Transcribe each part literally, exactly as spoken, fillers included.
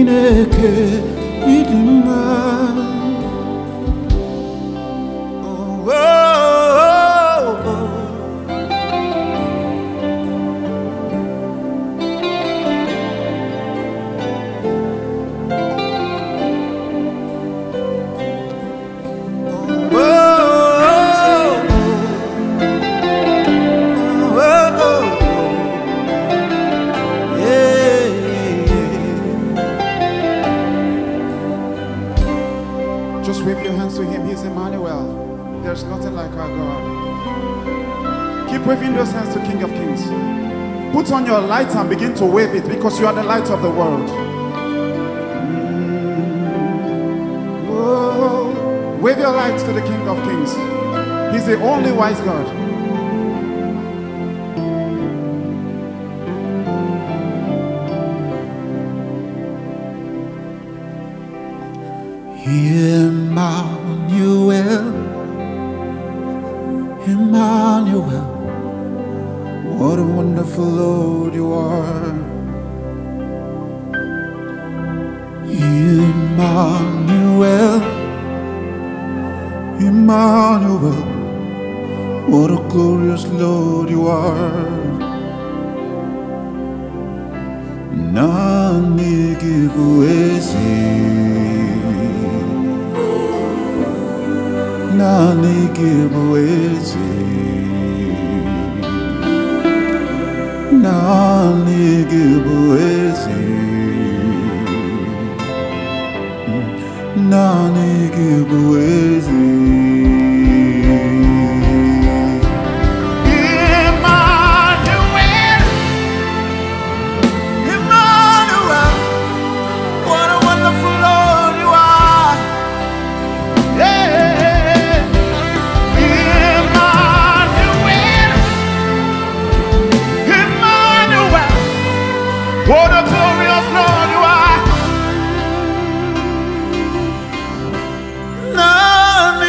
Chineke ịdị mma. Just wave your hands to him. He's Emmanuel. There's nothing like our God. Keep waving those hands to King of Kings. Put on your light and begin to wave it, because you are the light of the world. Whoa. Wave your light to the King of Kings. He's the only wise God. Emmanuel, Emmanuel, what a wonderful Lord you are. Emmanuel, Emmanuel, what a glorious Lord you are. Nani gibuezi, Nani gibuezi, Nani gibuezi, Nani gibuezi. What a glorious Lord you are. None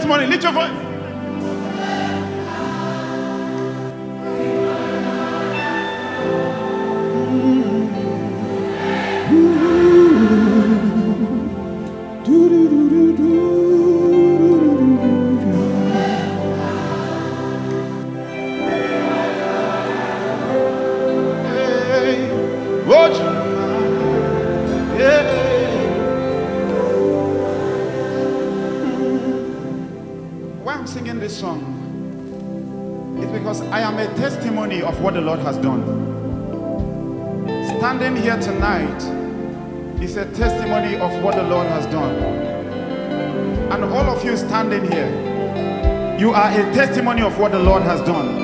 testimony. Lift your voice. Why I'm singing this song is because I am a testimony of what the Lord has done. Standing here tonight is a testimony of what the Lord has done. And all of you standing here, you are a testimony of what the Lord has done.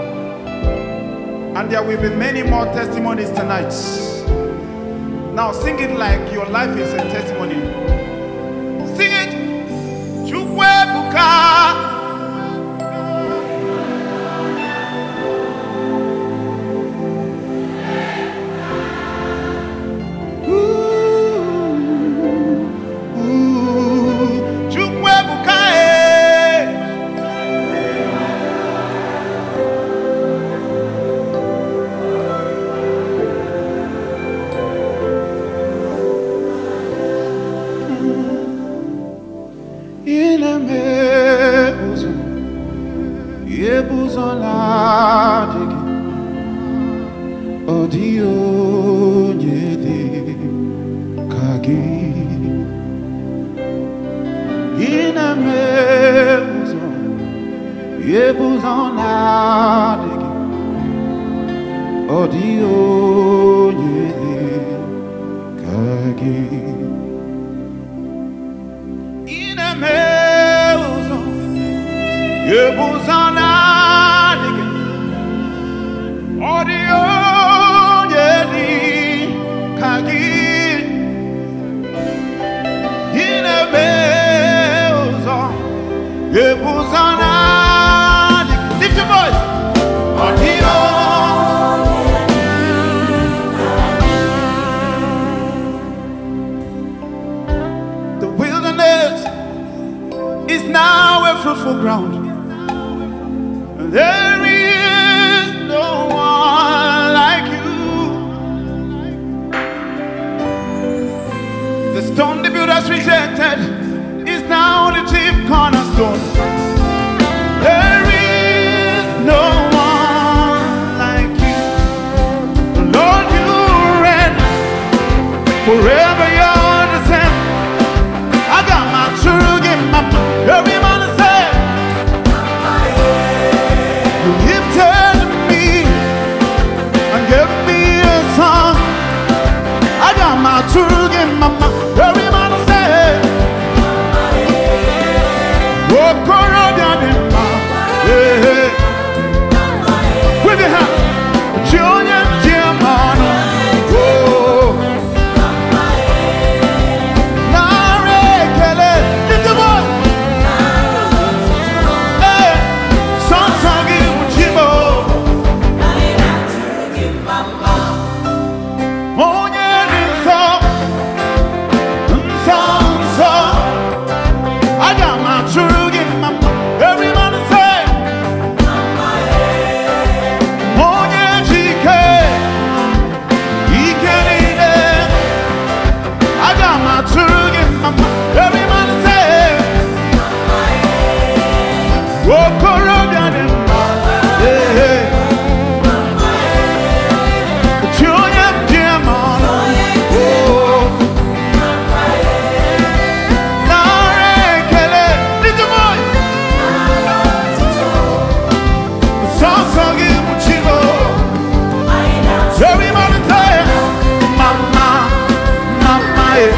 And there will be many more testimonies tonight. Now sing it like your life is a testimony. Sing it. Chukwebuka. Lift your voice. The wilderness is now a fruitful ground. There is no one like you. The stone the builders rejected is now the chief cornerstone. There is no one like you. Lord, you reign forever. You're the same. I got my truth in my every man to say. You lifted me and gave me a song. I got my truth in my every man to say. Walk around in my yeah. With your hand, Junior Germano. Oh, Nare Kele, lift your voice. Hey, Sansangi Muchimo. Onye Ninso, Nsanso. I got my truth in my every man to say. Onye Chike, Ikenine. I got my truth in my every man to say. Walk around in my yeah. Junior Germano. Oh, Nare Kele, lift your voice. Sansangi Muchimo. Every man to say, Mama, Mama, yeah.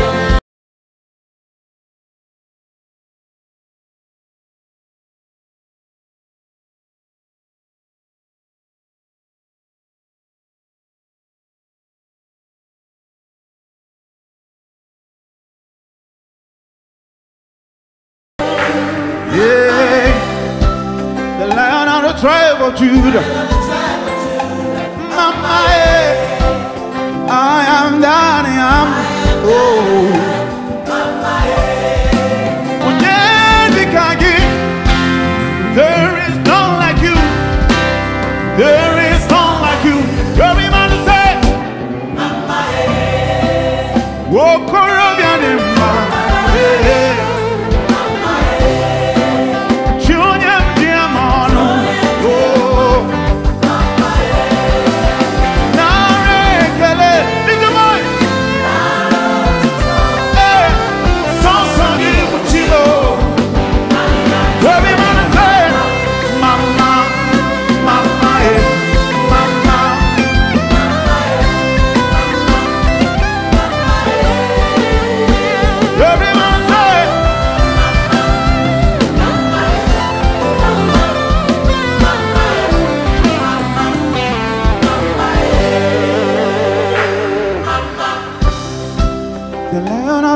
Yeah, the Lion of the tribe of Judah. Mama, yeah. I am down, I am. Oh, Mama, yeah.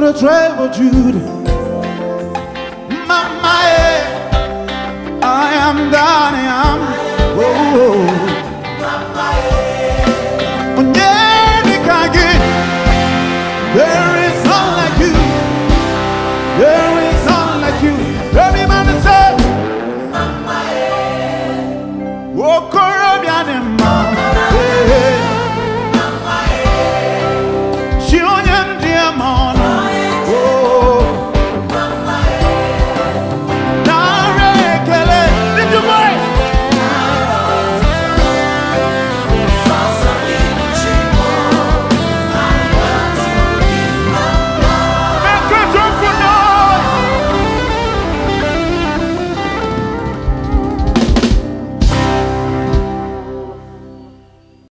the tribe of Judah. Mama, eh, I am that I am. Oh, oh. Oh, yeah.